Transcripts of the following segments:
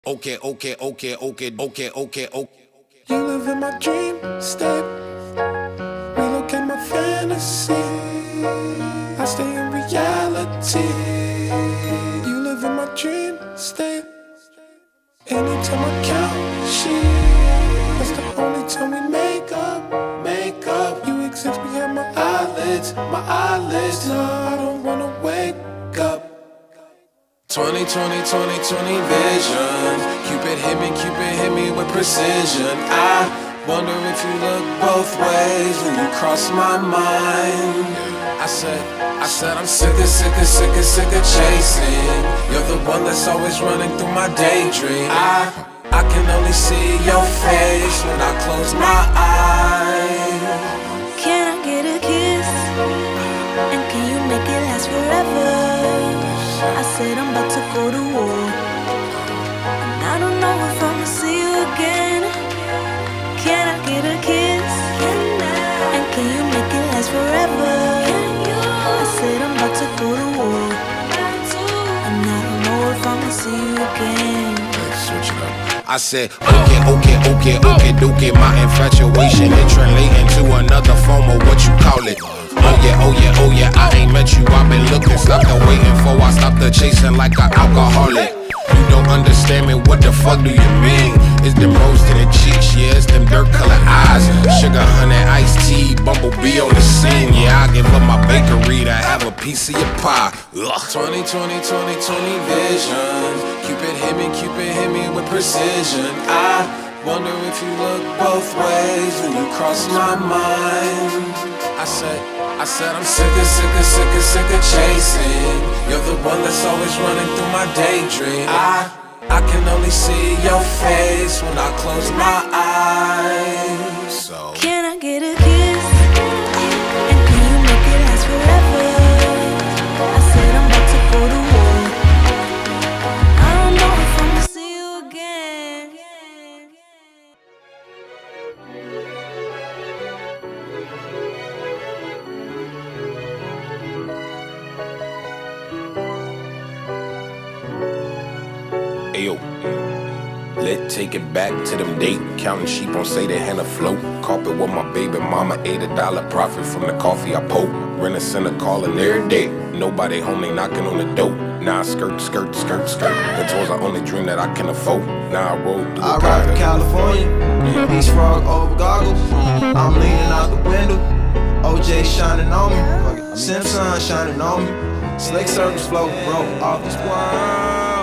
Okay, okay, okay, okay, okay, okay, okay. You live in my dream state. Relocate my fantasy. I stay in reality. You live in my dream state. Anytime I count sheep, that's the only time we make up, make up. You exist behind my eyelids, my eyelids. No, I don't wanna wake up. 20, 20, 20, 20 vision. Cupid hit me with precision. I wonder if you look both ways when you cross my mind. I said I'm sick of chasing. You're the one that's always running through my daydream. I can only see your face when I close my eyes. Can I get a kiss? And can you make it last forever? I said I'm about to go to war, and I don't know if I'ma see you again. Can I get a kiss? And can you make it last forever? I said I'm about to go to war, and I don't know if I'ma see you again. Let's switch it up. I said, okay, my infatuation it translating to another form of what you call it. Oh yeah, I ain't met you, I've been looking, stopped the waiting for, I stopped the chasing like an alcoholic. You don't understand me, what the fuck do you mean? It's them rose to the cheeks, yeah, it's them dirt colored eyes. Sugar, honey, iced tea, bumblebee on the scene. Yeah, I give up my bakery to have a piece of your pie. Ugh. 20, 20, 20, 20 vision. Cupid hit me with precision. I wonder if you look both ways when you cross my mind. I said I'm sick of chasing. You're the one that's always running through my daydream. I can only see your face when I close my eyes. So can I get a kiss? And can you make it last forever? I said I'm about to go to war. I don't know if I'ma see you again. Ayo, let's take it back to them date. Counting sheep on say they hand a float. Carpet with my baby mama, $8 profit from the coffee I poke. Rent a center calling every day. Nobody home, they knocking on the door. Now I skirt. That was the only dream that I can afford. Now I roll through I ride to California, East Frog over goggles. I'm leaning out the window, OJ shining on me, Simpson shining on me. Slick circles float, bro, off this world.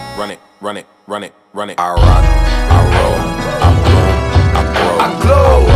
Run it. I rock, I roll, I bloom, I grow.